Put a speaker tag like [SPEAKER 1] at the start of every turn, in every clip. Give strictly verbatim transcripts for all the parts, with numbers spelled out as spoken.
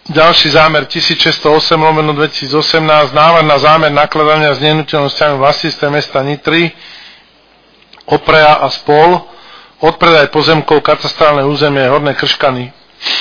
[SPEAKER 1] Ďalší zámer tisícšesťstoosem lomeno dvetisícosemnásť, návrh na zámer nakladania s nehnuteľnosťami v vlastníctve mesta Nitry, Oprea a spol, odpredaj pozemkov, katastrálne územie Horné Krškany.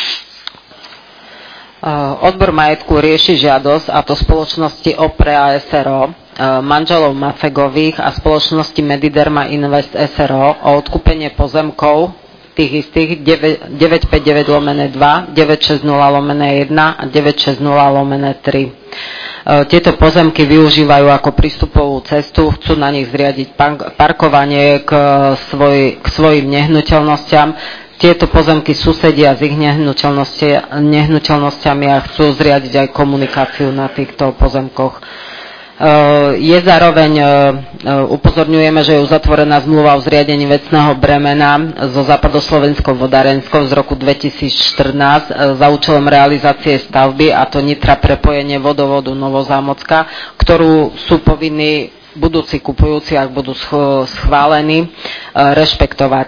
[SPEAKER 2] Odbor majetku rieši žiadosť, a to spoločnosti Oprea es er o, manželov Mafegových a spoločnosti Mediderma Invest es er o o odkúpenie pozemkov tých istých deväťstopäťdesiatdeväť lomeno dva, deväťstošesťdesiat lomeno jeden a deväťstošesťdesiat lomeno tri. Tieto pozemky využívajú ako prístupovú cestu, chcú na nich zriadiť parkovanie k, svoj, k svojim nehnuteľnostiam. Tieto pozemky susedia s ich nehnuteľnosťami a chcú zriadiť aj komunikáciu na týchto pozemkoch. Je zároveň, upozorňujeme, že je uzatvorená zmluva o zriadení vecného bremena so Západoslovenskou vodárenskou z roku dvetisícštrnásť za účelom realizácie stavby, a to Nitra prepojenie vodovodu Novozámocka, ktorú sú povinní budúci kupujúci, ak budú schválení, rešpektovať.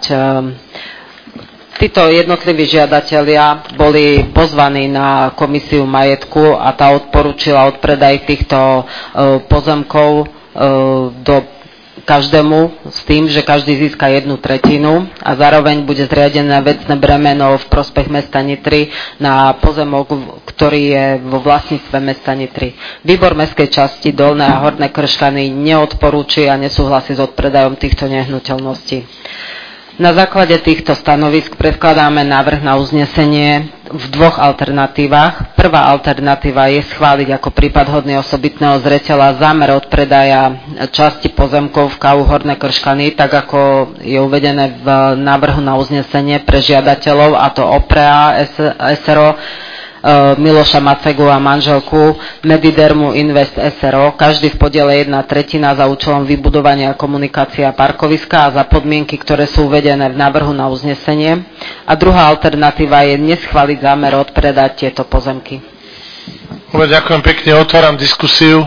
[SPEAKER 2] Títo jednotliví žiadatelia boli pozvaní na komisiu majetku a tá odporúčila odpredaj týchto pozemkov do každému s tým, že každý získa jednu tretinu a zároveň bude zriadené vecné bremeno v prospech mesta Nitry na pozemok, ktorý je vo vlastníctve mesta Nitry. Výbor mestskej časti Dolné a Horné Krškany neodporúči a nesúhlasí s odpredajom týchto nehnuteľností. Na základe týchto stanovisk predkladáme návrh na uznesenie v dvoch alternatívach. Prvá alternatíva je schváliť ako prípad hodný osobitného zreteľa zámer odpredaja časti pozemkov v ká ú Horné Krškany, tak ako je uvedené v návrhu na uznesenie pre žiadateľov, a to Oprea es er o, Miloša Macegu a manželku Medidermu Invest es er o, každý v podiele jedna tretina za účelom vybudovania komunikácia parkoviska a za podmienky, ktoré sú uvedené v návrhu na uznesenie. A druhá alternatíva je neschváliť zámer odpredať tieto pozemky.
[SPEAKER 1] Dobre, ďakujem pekne, otváram diskusiu.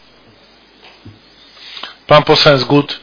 [SPEAKER 1] Pán poslanec Gut.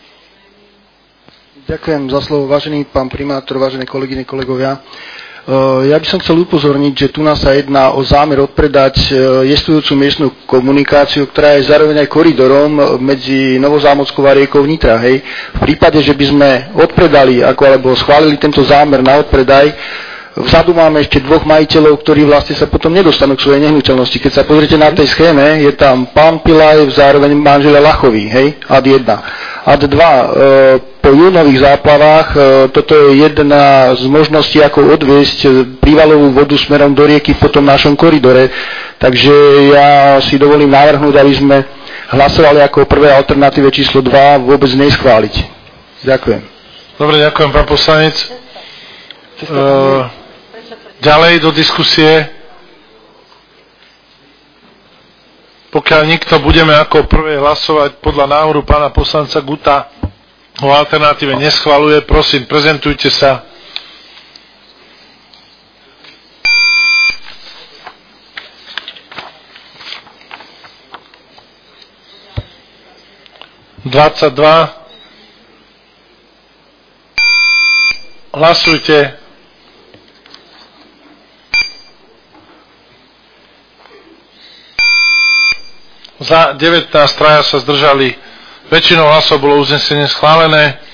[SPEAKER 3] Ďakujem za slovo, vážený pán primátor, vážené kolegyne, kolegovia. Ja by som chcel upozorniť, že tu nás sa jedná o zámer odpredať jestvujúcu miestnu komunikáciu, ktorá je zároveň aj koridorom medzi Novozámockou a riekou Nitra. Hej. V prípade, že by sme odpredali ako, alebo schválili tento zámer na odpredaj, vzadu máme ešte dvoch majiteľov, ktorí vlastne sa potom nedostanú k svojej nehnuteľnosti. Keď sa pozriete na tej schéme, je tam pán Pilaj, zároveň manželia Lachový, hej, ad jedna. ad dva, e, po júnových záplavách, e, toto je jedna z možností, ako odviesť prívalovú vodu smerom do rieky po tom našom koridore. Takže ja si dovolím navrhnúť, aby sme hlasovali ako prvé alternatíve číslo dva vôbec neschváliť. Ďakujem.
[SPEAKER 1] Dobre, ďakujem, pán poslanec. E, ďalej do diskusie. Pokiaľ nikto, budeme ako prvé hlasovať podľa návrhu pána poslanca Guta o alternatíve neschvaľuje. Prosím, prezentujte sa. dvadsaťdva. Hlasujte. Za devätnásť, traja sa zdržali. Väčšinou hlasov bolo uznesenie schválené.